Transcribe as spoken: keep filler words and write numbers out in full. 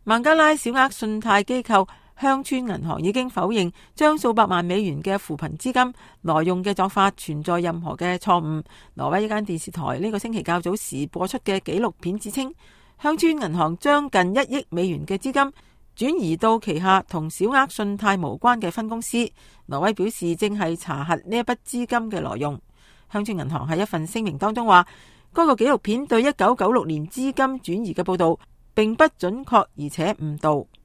孟加拉小額信貸機構鄉村銀行已經否認將數百萬美元嘅扶貧資金挪用嘅做法存在任何嘅錯誤。挪威一間電視台呢個星期較早時播出嘅紀錄片指稱，鄉村銀行將近一億美元嘅資金轉移到旗下同小額信貸無關嘅分公司。挪威表示正係查核呢一筆資金嘅挪用。鄉村銀行喺一份聲明當中話，嗰個紀錄片對一九九六年資金轉移嘅報導並不準確而且誤導。